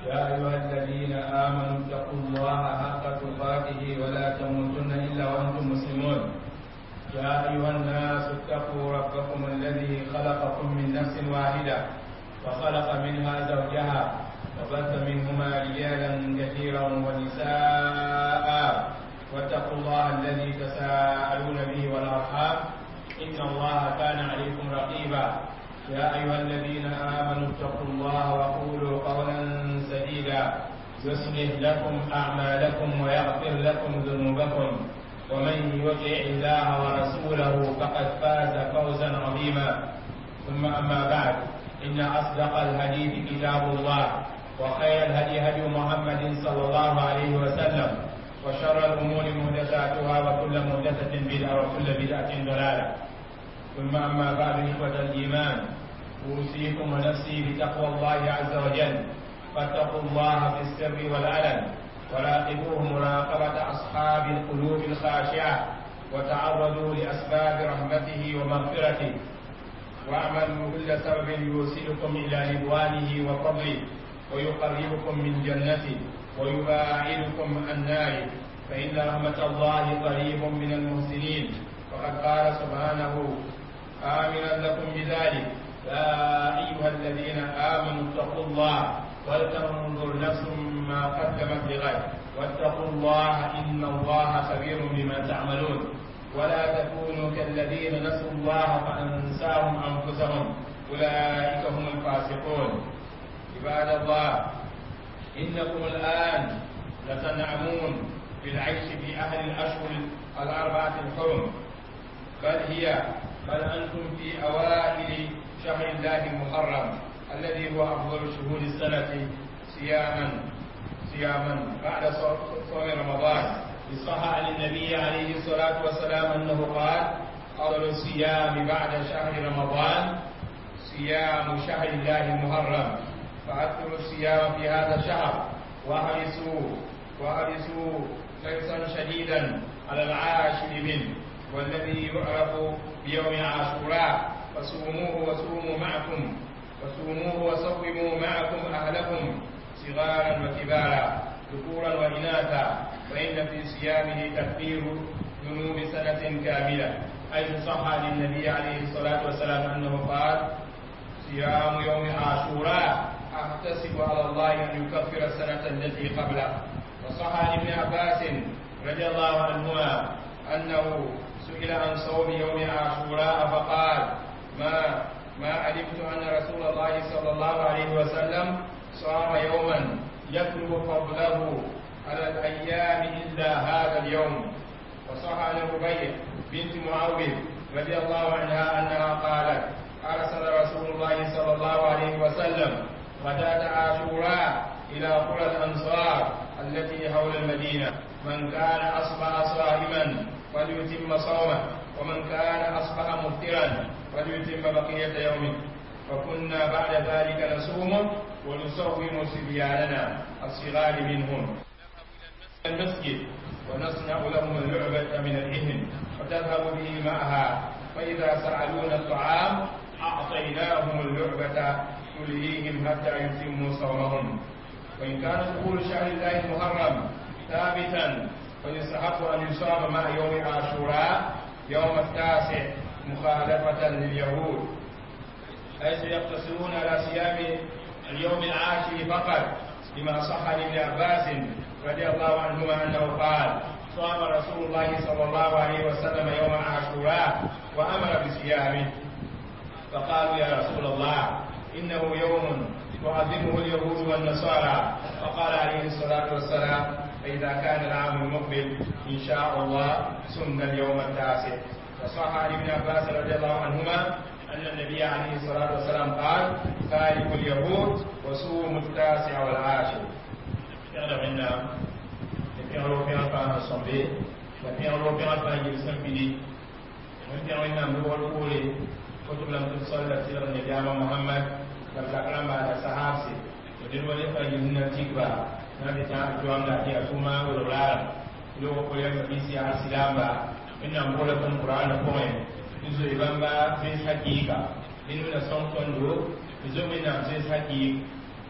يا أيها الذين آمنوا اتقوا الله حق تقاته ولا تموتن إلا وأنتم مسلمون. يا أيها الناس اتقوا ربكم الذي خلقكم من نفس واحدة وخلق منها زوجها وبث منهما رجالا كثيرا ونساء واتقوا الله الذي تساءلون به والأرحام إن الله كان عليكم رقيبا. يا أيها الذين آمنوا اتقوا الله وقولوا قولا سديدا يصلح لكم أعمالكم ويغفر لكم ذنوبكم ومن يطع الله ورسوله فقد فاز فوزا عظيما. ثم أما بعد، إن أصدق الحديث كتاب الله وخير الهدي هدي محمد صلى الله عليه وسلم وشر الأمور محدثاتها وكل محدثة بدعة وكل بدعة ضلالة. ثم أما بعد، إخوة الإيمان، أوصيكم ونفسي بتقوى الله عز وجل، فاتقوا الله في السر والعلن وراقبوه مراقبة أصحاب القلوب الخاشعة وتعرضوا لأسباب رحمته ومغفرته واعملوا كل سبب يوصلكم إلى رضوانه وفضله ويقربكم من جنته ويباعدكم عن ناره، فإن رحمة الله قريب من المحسنين. وقد قال سبحانه آمنا لكم بذلك: يا أيها الذين آمنوا اتقوا الله ولتنظر نفس ما قدمت لغد واتقوا الله إن الله خبير بما تعملون. ولا تكونوا كالذين نسوا الله فأنساهم أنفسهم أولئك هم الفاسقون. عباد الله، إنكم الآن لتنعمون بالعيش في أهل الأشهر الأربعة الحرم، بل أنتم في أوائل شهر الله المحرم الذي هو أفضل شهور السنة صياما بعد صوم رمضان. صح عن النبي عليه الصلاة والسلام أنه قال: أفضل الصيام بعد شهر رمضان صيام شهر الله المحرم، فأكثروا الصيام في هذا الشهر وأحرصوا حرصا شديدا على العاشر منه والذي يعرف بيوم عاشوراء، فصوموه وصوموا معكم أهلكم صغارا وكبارا ذكورا وإناثا، فإن في صيامه تكفير ذنوب سنة كاملة. حيث صح عن النبي عليه الصلاة والسلام أنه قال: صيام يوم عاشوراء أحتسب على الله أن يكفر السنة التي قبله. وصح عن ابن عباس رضي الله عنهما أنه سئل عن صوم يوم عاشوراء فقال: ما علمت أن رسول الله صلى الله عليه وسلم صام يوما يطلب فضله على الأيام إلا هذا اليوم. وصح عن ربيع بنت معوذ رضي الله عنها أنها قالت: أرسل رسول الله صلى الله عليه وسلم غداة عاشوراء إلى قرى الأنصار التي حول المدينة: من كان أصبح صائما فليتم صومه، ومن كان أصبح مفطرا فليتم بقية يومه. فكنا بعد ذلك نصوم ونصوم صبياننا الصغار منهم المسجد ونصنع لهم اللعبة من الإهن وتذهب به معها، فإذا سألونا الطعام أعطيناهم اللعبة تلهيهم حتى يتموا صومهم. وإن كان دخول شهر الله المحرم ثابتا فيستحق أن يصام مع يوم عاشوراء يوم 9 مخالفة لليهود، حيث يقتصرون على صيام اليوم العاشر فقط، لما صح عن ابن عباس رضي الله عنهما أنه قال: صام رسول الله صلى الله عليه وسلم يوم عاشوراء وأمر بصيامه، فقالوا: يا رسول الله، إنه يوم تعظمه اليهود والنصارى. فقال عليه الصلاة والسلام: فإذا كان العام المقبل إن شاء الله سمنا اليوم 9. وصح عن ابن عباس رضي الله عنهما أن النبي عليه الصلاة والسلام قال: خالفوا اليهود وصوموا 9 والعاشر. Piara mena, piara européen par assemblée, la piara européen par une symphonie, la piara mena mewal kule, kutub lam tusal la sirah Nabi Muhammad, la zakrama la sahabsi, jadi wale par une natikba, nanti jangan jual dah dia cuma ular, lo kule mabisi asilamba, mena mula pun Quran poin, isu ibamba zis hakika, ini mena songkon do, isu mena zis hakik.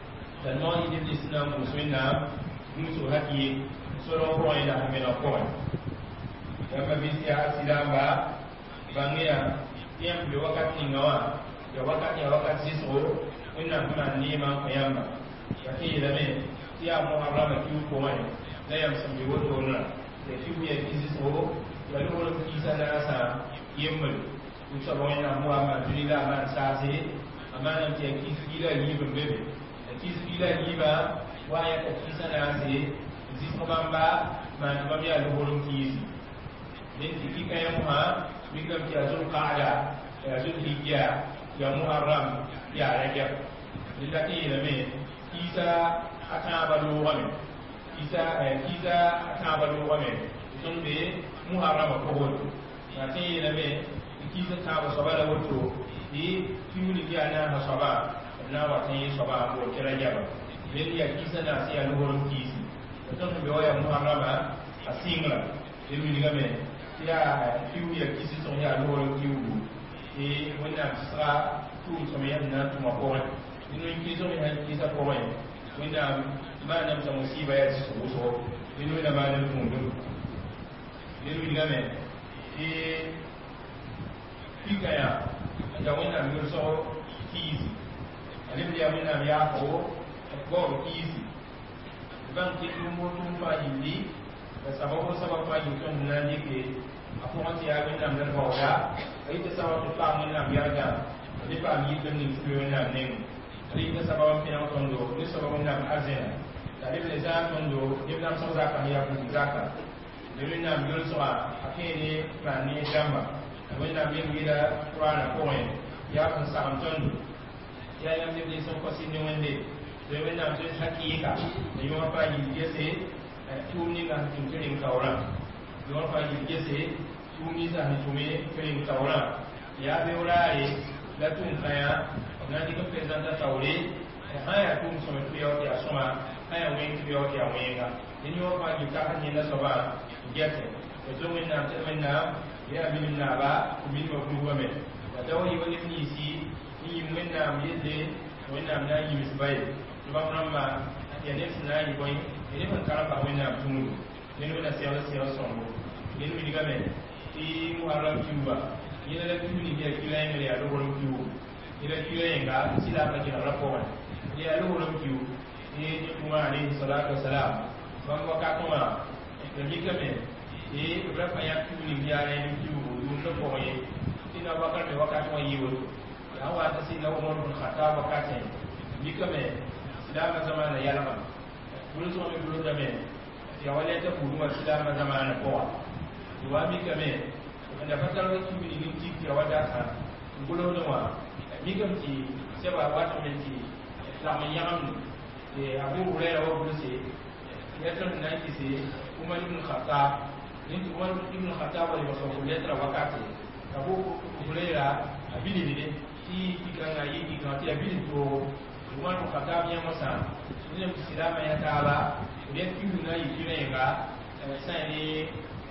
dan mo ni de islam musulna musu haki solo ko ila hamena ko ya ba bisia silamba bangia tiam de wakati ngawa ya wakati siso wina kuma ni ma kayamba yake da me tiya muharrama ki ko mai da yam san bi woto na da ki ya siso ya lo kisa na sa yemmal ku sabo ina muhammad dinila man sa se amana ti ki fila ni bebe ki fila ni ba waya ka kisa na se ziko bamba man ba ya lo kisi din ki kaya muha bigam ki azul qaada ya azul hijja ya muharram ya rajab lillati lame kisa atabalu wame kisa atabalu wame sunbe muharram ko hoto lati lame kisa taba sabala woto di kimuli yana hasaba na wati saba ko rajab lilli ya kisa na siya luhur kisi sunbe waya muharram asingla lilli game ya kiu ya kisi son ya luhur kiu e wanda sra tu so me na tu mako inu kizo me han kisa ko mai wanda ma na ta musiba ya so so inu da ma na tundu inu diga me e kikaya da wanda mi so kisi ale bi ya wanda ya ko kisi ban ki tu mo tu fa indi da sababu fa yutun na dike aponti ya wanda mi da ba ai ta sababu ta mun na biya da ni ba mi dan ni fiyo na ne ai ta sababu pina tondo ni sababu na azena da le za tondo ni na so za ka ya ku zaka ni na mi so a akene ba ni jamba wanda mi mi da qur'ana ko ne ya kun sa tondo ya ya mi so ko sin ni wende da wanda so hakika ni ma fa yi yese tuni ga tinkirin kaura ni ma fa yi yese tuni za ni tume kirin kaura ya be wurare la tun kaya na di ko presenta taure haya tun so me tuyo ya soma haya wen tuyo ya wenga ni yo fa ji ka ni la soba gete to min na ya min na ba min ko ku me da tawi wani ni si ni min na mi de wen na na yi misbai to ba ramma ya ne sina yi boy ni ban karamba wen na tunu ni no na siya songo ni mi diga me i muharram kiuba ina la kiuni ya kilayen ya do wala kiu ila kilayen ga sila ka kira rapo ya do wala kiu ni kuma alayhi salatu wassalam ban waka kuma da mikame rafa ya kiuni ya ne kiu dun do ko ye ina bakar me waka kuma yi wo ya wa ta sila umar bin khattab wakati mikame sila zamana ya lama bulu so me bulu da me ya wala ta kuma sila zamana ko wa mikame da fatar da su ne ginti ya wadata gulo da wa migamti sai ba wata minti lamun yaman da abu hurairah wa bulse ya tan nan ki sai kuma ibn khattab din kuma ibn khattab wa ba so ya tara wakati abu hurairah abili ne ki kan yi ki kan ta abili to kuma ibn khattab ya masa ne musulama ya taba ne ki na yi kire ga sai ne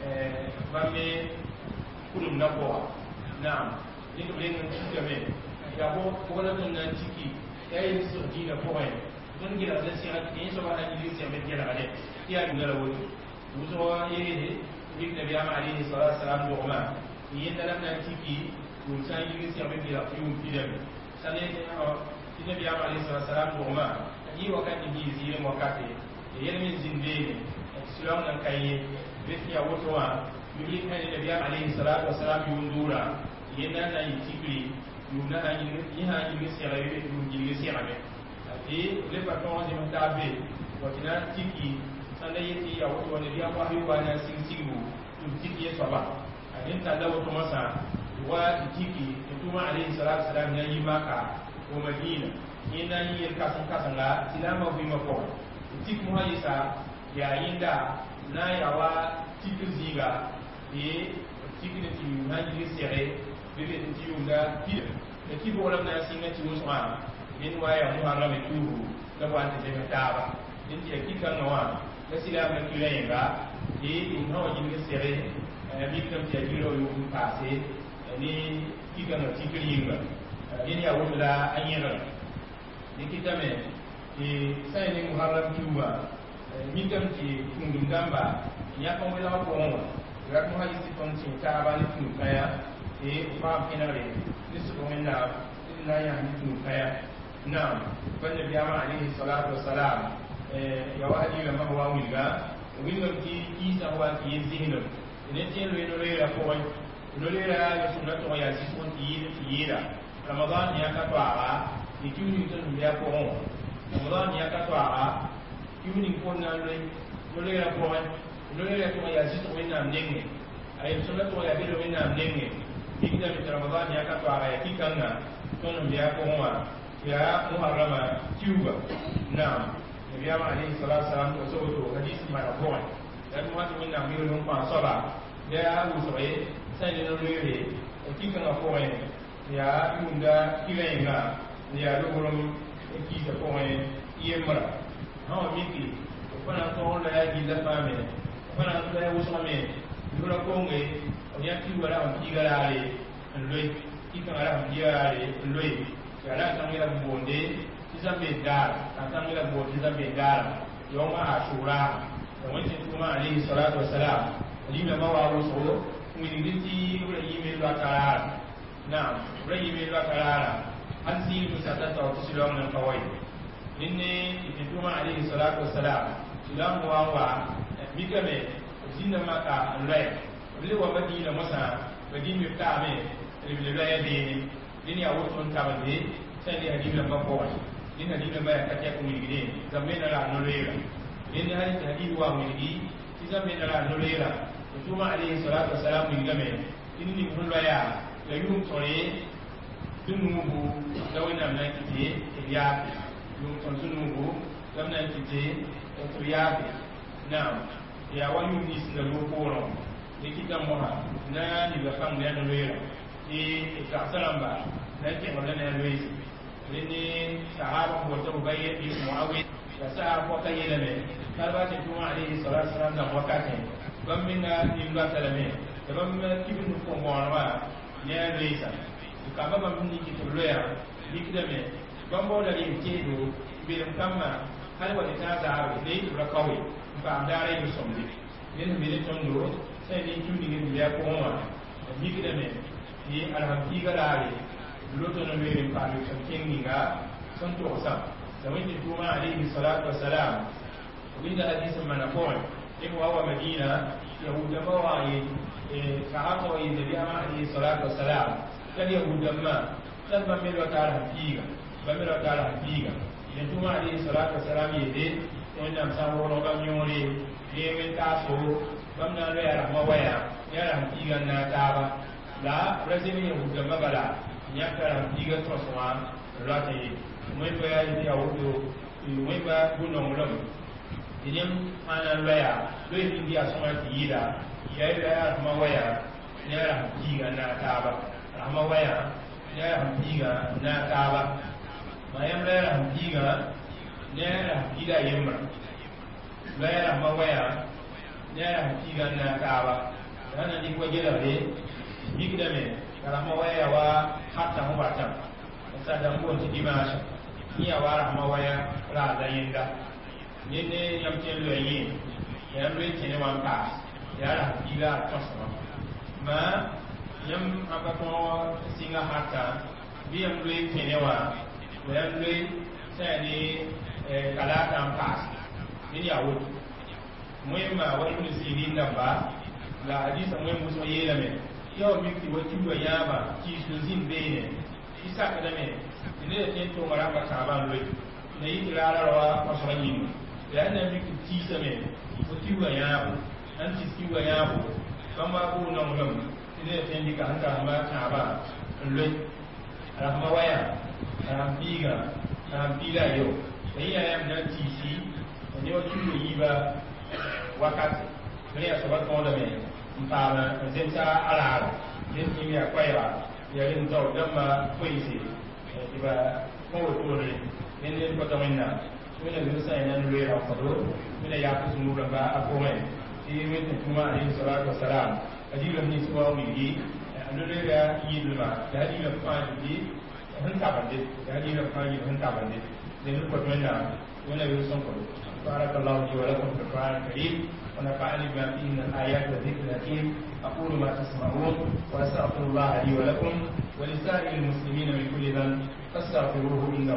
bamme kulum na kowa na'am ni ko len ci game ya ko ko la ton nan ciki yayi su dina ko hay don gira da sai ni so ba da ni sai me gira gade ya ni la wuce muso yeye ni da biya ma alayhi salatu wassalam do ma ni da nan ciki ko sai ni sai me gira fi un bidam sane ni da biya ma alayhi salatu wassalam do ma ni wakati ni zire wakati yele min zinde islam nan kai biya wato wa yuri kan da biya alayhi salatu wassalam yundura yana na yi tikri yuna na yi ha yi sira yi yi sira be e le patron de mtabe wakina tiki sanda yiti ya wato ne biya kwa hiwa na sinsibu tiki ya saba adin ta da wato masa wa tiki tuma alayhi salatu wassalam ya yi maka ko madina yana yi kasan la tilama bi mako tiki mu hayisa yayin da na yawa tiki ziga tiki da ti na yi sire bebe ti yunda pide da ki bo lam na singa ti usman din waya muharram tuhu da wa ta je taba din ti ki kan wa da sila ma ki len ga in no yin sire bi kam ti ajiro yu passe ni ki kan ti ki yin ga din ya wala anyira ni ki tame sai ne muharram tuba mi kam ti kundum damba ya ko wala ko on ya ko hadisi kon tin ta ba ni tun kaya fa kinare ni su ko minna inna ya ni tun kaya na banda biya ma alaihi salatu wassalam ya wadi la ma wa wilga wilga ki isa wa ki zihno ne tin lo no le ko no le ya sunna to ya si kon ti yira ramadan ya ka to ara ni tuni to biya ko on ramadan ya ka to ara yuni ko na le no le ya ko no le ya to ya si to minna ndenge ay sunna to ya bi do minna ndenge ikida mi ramadan ya ka to ara ya kikanga to no biya ko ma ya muharrama tuba na nabi alayhi salatu wasalam ko so hadith marfu'a dan muhammad min namir non pa sala ya abu sa'id sai no lere kika na ko ya yunda kilenga ya lugurum kika ko yemra ha miki bana to la ya gida fame bana to ya usame dura ko nge ya tuba ra kigarare loy kika ra kigarare loy yara tamira bonde tizambe dar tamira bonde tizambe dar yoma ashura wonte kuma alayhi salatu wassalam lima mawaru so mwinigiti ibrahim al-akara na ibrahim al-akara ansi musata tawsilam nan kawai ninne ituma alayhi salatu wassalam silam wa mikame zinna maka alay wali wa madina masa madina tame ibn dini awur ton tabande sai ni hadith lamba ko ni hadith lamba ya katia ko migide zamena la nolera ni hadith wa migi ti zamena la nolera tuma alayhi salatu wassalam ni game ni kullu ya yum tore tunubu dawina na kiti ya yum ton tunubu zamna kiti to ya na ya wani ni sinda lokoro ni kitammo na ni la fam ne nolera ka salamba na ke wala na luis ni sahaba ko to baye bi muawid ya sahaba ko tayi lame kalba te tuma alayhi salatu wasalam da wakati bamina imba salame da bamma kibin ko ngwa ne luisa ka baba mun ki to loya dikdame bambo da ri kedo bi kamma hal wa ta za ne to rakawi ba dare mu somdi ne bi tondo sai ni tudi ni ya ko ma dikdame ni alhamdulillah gare loto no mere pa mi kenginga santo osam da wani tuma alayhi salatu wassalam winda hadith manafon in wa madina yahuda mawaye sahaba wa nabi alayhi salatu wassalam kan yahuda ma kan ba melo tara hakiga in tuma alayhi salatu wassalam yede in nam sawo no ba nyore ne men taso bamna le rahmawaya ya hakiga na taba la brazil yahuda mabala nyakara diga toswa lati moy ba ya wudo moy ba buno mulam idan ana laya do indi asma tiida ya ya mawaya ya diga na taba mawaya ya diga na taba mayam la diga ya diga yemma la mawaya ya diga na taba ana di ko jela de bigdame karama waya wa hatta mu bata sada mu ti dimasha ni ya wara ma waya ra da yinda ni ne yam te lo yi ya lo ti ne wan pa ya ra diga tosma ma yam abato singa hatta bi yam lo ti ne wa ya lo sai ni kala kan pa ni ya wo muhimma wa ibn sirin da ba la hadisa muhimmu so yela me yau miki wati wa yaba ki su zin bene isa kada me ne da tin to mara ka saban loyi ne yi tirarwa masranyin da nan miki ti same wati wa yaba an ti wa yaba kama ko nan gam ne da tin dika hanta ma ta ba loyi rahma waya rambiga rambila yo ne ya yam dan ti si ne wati wa yiba wakati ne ya sabat ko da me mpana zenta ala yin kimia kwaiba ya yin to damma koisi iba ko to ne ne ko to minna wala yin sai nan le ra ko do wala ya ku sunu ba akome ti min kuma alayhi salatu wassalam ajira ni suwa mi gi ando le ga yiduma ya di la fa di han ta bande ya di la fa di han ta bande لنقطة منا ونبي صنقل. بارك الله لي ولكم في القرآن الكريم ونفعني بما فيه من الآيات والذكر الحكيم. أقول ما تسمعون وأستغفر الله لي ولكم ولسائر المسلمين من كل ذنب فاستغفروه إنه.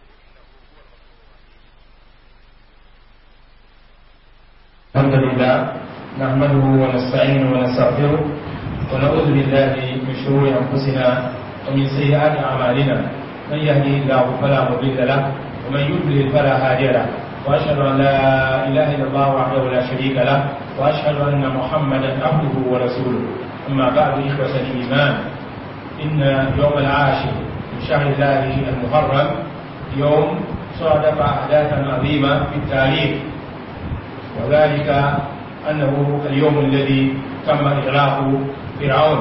الحمد لله نحمده ونستعينه ونستغفره ونعوذ بالله من شرور أنفسنا ومن سيئات أعمالنا. من يهده الله فلا مضل له ومن يضلل فلا هادي له. وأشهد أن لا إله إلا الله وحده لا شريك له وأشهد أن محمدا عبده ورسوله. أما بعد إخوة الإيمان، إن يوم العاشر من شهر الله المحرم يوم صادف أحداثا عظيمة في التاريخ، وذلك أنه اليوم الذي تم إغراق فرعون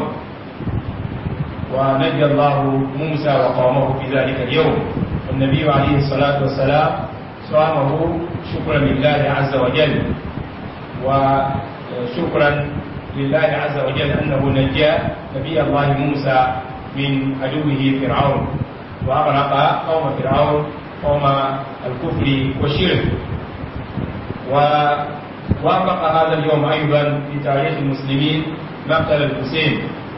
ونجى الله موسى وقومه في ذلك اليوم. والنبي عليه الصلاة والسلام صامه شكرا لله عز وجل، وشكرا لله عز وجل أنه نجى نبي الله موسى من عدوه فرعون وأغرق قوم فرعون قوم الكفر والشرك. ووافق هذا اليوم أيضا في تاريخ المسلمين مقتل الحسين،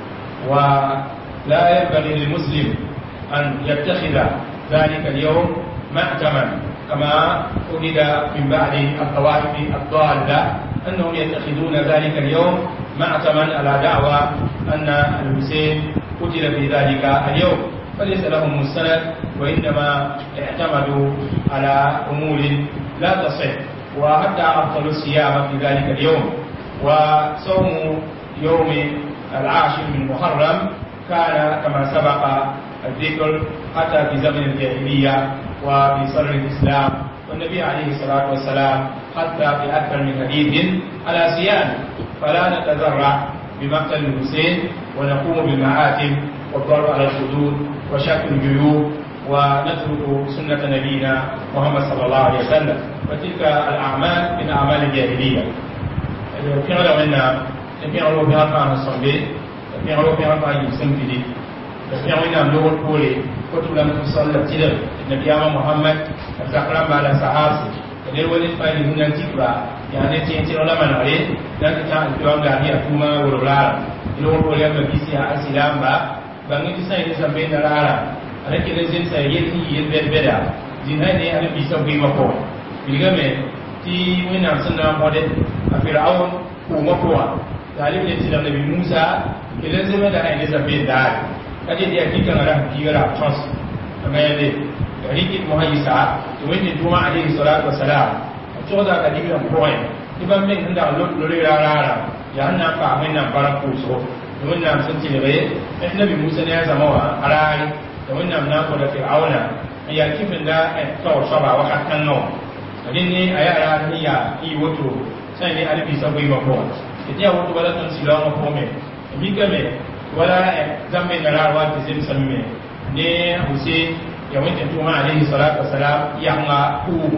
ولا ينبغي للمسلم أن يتخذ ذلك اليوم معتما كما أجد من بعض الطوائف الضالة أنهم يتخذون ذلك اليوم معتما على دعوى أن الحسين قتل في ذلك اليوم، فليس لهم مستند وإنما اعتمدوا على أمور لا تصح. وحتى أفضل الصيام في ذلك اليوم. وصوم يوم العاشر من محرم كان كما سبق الذكر حتى في زمن الجاهلية وفي صدر الإسلام، والنبي عليه الصلاة والسلام حتى في أكثر من حديث على صيام. فلا نتذرع بمقتل الحسين ونقوم بالمآتم والضرب على الحدود وشق الجيوب ونترك سنة نبينا محمد صلى الله عليه وسلم، وتلك الأعمال من أعمال الجاهلية. في علمنا في علوم هذا الصبي في علوم هذا يسمى في علوم لغة كوري كتب لم تصل تلك النبي محمد الزكرام على صحابه كدير ولد فايل هنا تكرا يعني تيجي علماء نارين لكن كان اليوم دعني أكوما ورولا لغة كوري ما بيسيا السلام بانgi disai sampai narara ada kita zin saya yin beda zin ini ada bisa beri makro bila me ti mina senang pada Firaun umakwa dari dia tidak Nabi Musa kita zin ada ini sampai dah jadi dia kita orang kira trust kami dari kita Muhammad tuan Tuhan alaihi salatu wasalam coba tadi bilang point dibanding hendak lori rara yang nampak mana barang kusuk ومن نام سنتي لغير إحنا بموسى نازم هو على ومن نام ناخذ فرعون هي كيف لا تصور شبع وقت كنوم لأني أيها هي وتو سأني أنا بيسوي مفهوم إذا وتو ولا تنسيلا مفهومه ميكمه ولا زمن نرى وقت زم سمه نه حسين يوم تنتوه عليه الصلاة والسلام يعمى هو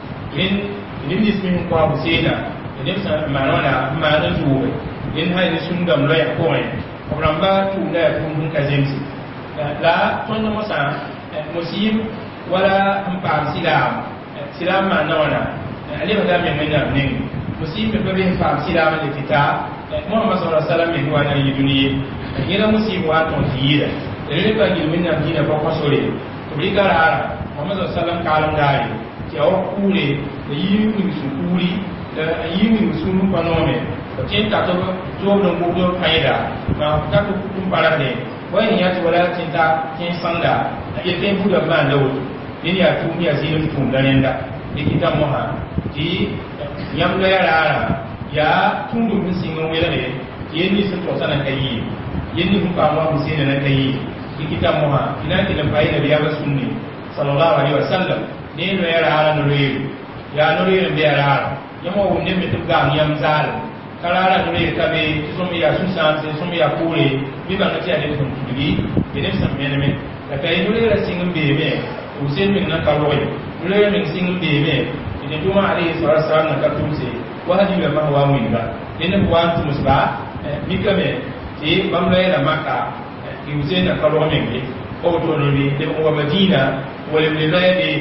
إن اسمه قا حسينا إن اسمه ما نجوه in hai sun dam lo ya ko ai programba tu la kun ka zemsi la ton mo sa muslim wala mpa silam ma na wana ali ba da men na ne muslim be be fa silam le kita Muhammad sallallahu alaihi wasallam ni wa na yiduni ila muslim wa ton tiyira ele ba gi min na dina ba ko sore to bi gara Muhammad sallallahu alaihi wasallam kalam dari ti aw kule yi mi su kuli da yi mi su nu panome cinta tu belum bubur faida, tak kumpul parade. Wah ini ya tu wala cinta sangda. Ia tu budak mana tu? Ini ya tu dia silam tu dan enda. Di kita moha. Di yang gaya rara. Ya tunggu singgah wala ni. Ini sentuhan kayi. Ini bukan orang mesti nak kayi. Di kita moha. Kita faida dia bersunni. Sallallahu alaihi wasallam. Ni gaya rara nuri. Ya nuri dia rara. Yang mau ni betul gang yang zal. Kalara nuri kabe sumi ya susan sumi ya kure bi ba ngati ade sun tudigi ene sam meneme da kai nuri ra singum bebe usen min na karoy nuri min singum bebe ene tuma ali sallallahu na katumse wahdi ba mahwa min ba ene kwa tu musba bi kabe ti bamle la maka ti usen na karoy min o to nuri de o Madina wala min rabi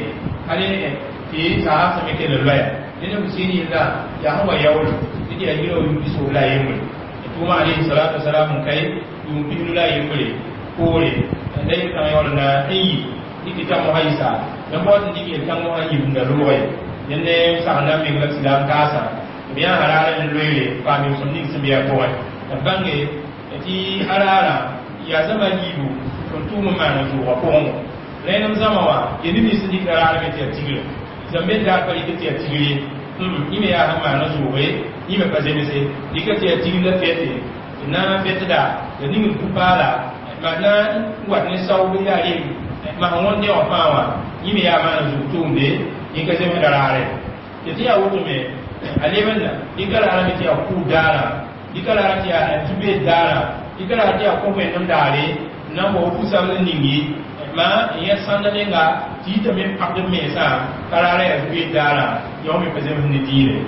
ale ti sa sa me ke le loya ne musini la ya hawa yawo ti ya giro yu biso la yemul tuma alayhi salatu wassalam kai yu bilu la yemul kore dai kan yawo na yi dikita mo haisa dan ba ti dikita kan mo hayi bunda loye yenne sa na me ga silam kasa biya harara ne loye ba mi sunni sibiya ko wa bange ti harara ya zama yibu to tuma ma na to wa ko lenam zama wa yedi ni sidi harara me ti tigre zambe da ka yi ti tigre ime ya hama na zuwe ime pa zeme se dikati ya tigre fete na fete da ni mu kupala mana wat ne sawu ya yi ma wonde o pawa ime ya ma na zu tumbe yinka zeme darare yeti ya wuto me alebenna dikala ara me ti ya ku dara dikala ara ti ya tube dara dikala ara ti ya ko me non dare na mo ku sa ningi ma ya sanda lenga ti ta me pakde me sa karare ya tube dara yo me pese me ni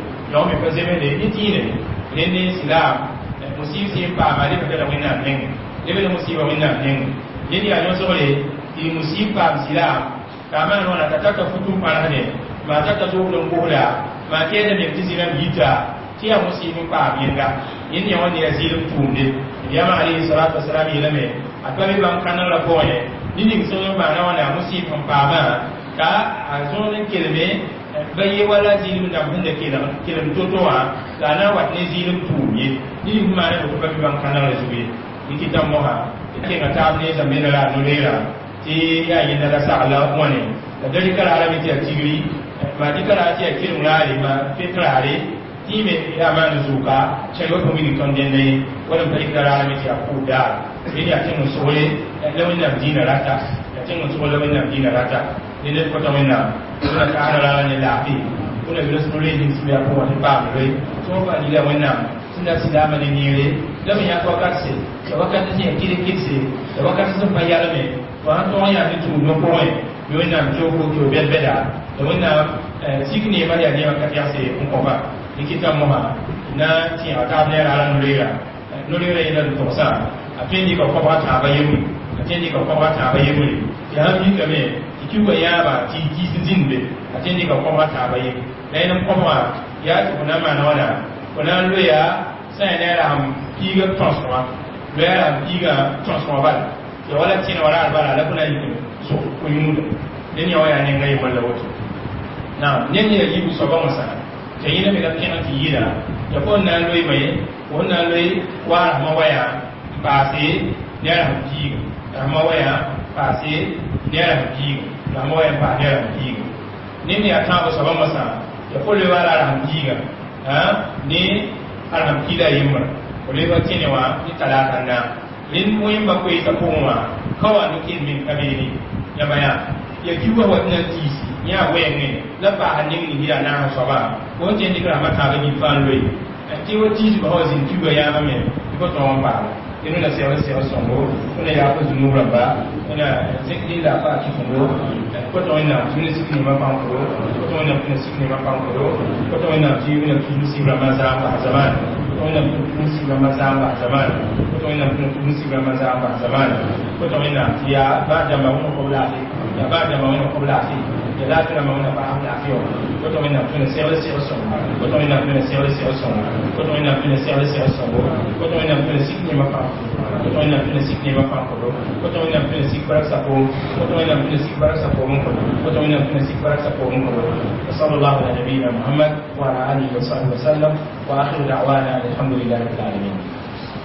tire ne sila musisi pa ma le pe la wina neng le musiba wina neng ne ya no so le ti musiba sila kama no na tataka futu para ne ma tata zo don bola ma ke da me tizira bita ti ya musibin pa bienga yin ya wani ya zirin tunde ya ma alayhi salatu wassalam ila me akami ban kanan la boye ni so ba na wana musibin pa ma ka azo ne kelme baye wala zirin da bunda kelam totowa la na wat ne zirin tunye ni ma ne ko ba ban kanan la zubi ni kitam moha ke ka tab ne zamena la nolera ti ya yin da sa ala wani da dare kala ala mi ti tigri ma di kala ti kirin lari ma fitrare ti me ya ma zuka chelo ko mi kon den dai wannan dare kala ala mi ti akuda ni ya tin sole lawin da dina rata ya tin sole lawin da dina rata ni ne ko tamina kuna ka ala ne lafi kuna bi sole din si ya ko wani ba mai so ba ni da wannan sunda sidama ne ne da mun ya ko karse da wakati ne kire kitse da wakati sun bayyana me wa to ya ni tu no ko yo na joko ko beda da wannan signi ma ya ne ka ya se ko ba nikita mo ha na ti ata ne ra no lera ina to sa apendi ko ba ta ba yemu atendi ko ba ta ba yemu ya bi ka me kiwa ya ba ti jinbe atendi ko ba ta ba yemu dai nan ko ma ya to na ma na wala kuna loya sai ne ra am kiga transforma loya kiga transforma ba ya wala tina wala ba la kuna yi so ko yumuda den ya waya ne ngai wala wato na nyen ya yibu so ba masa ke yina me ga kina ti yida ya ko na loyi mai ko na loyi wa ma waya ba se ne ra kiga ma waya ba se ne ra kiga ma waya ba ne ra kiga ne ya ta so ba masa ya ko le wala ra kiga ha ni aram kida yimma ko le ba tine wa ni talaka na min muyin ba ko ita kuma kawa nuke min kabiri ya baya ya kiwa wannan tisi ya waye ne la ba hanin ni hira na so ba ko je ni kra mata ba ni fan loyi ti wo tisi ba hozin kiwa ya ma me ko to on ba inu na sewa songo kuna ya ko zunu raba ina zikri la fa ki songo ko to ina tuni sikni ma pa ko to ina tuni sikni ma pa ko to ina ji ina tuni si rama za ba zaman ko ina tuni si rama za ba zaman ko ina tuni si rama za ba zaman ko to ina ya ba da ma ko la ya ba da ma ko la ya la kira ma ba la fi ko to ina tuni sewa songo ko to ina tuni sewa songo ko to ina tuni sewa songo ko to ina tuni sikni ma pa ko to ina tuni sikni ma pa ko to ina tuni sik barak sa ko to ina tuni sik barak sa ko ko to ina tuni sik barak sa ko sallallahu ala nabiyina muhammad wa ala alihi wa sahbihi wa sallam wa akhiru da'wana alhamdulillahi rabbil alamin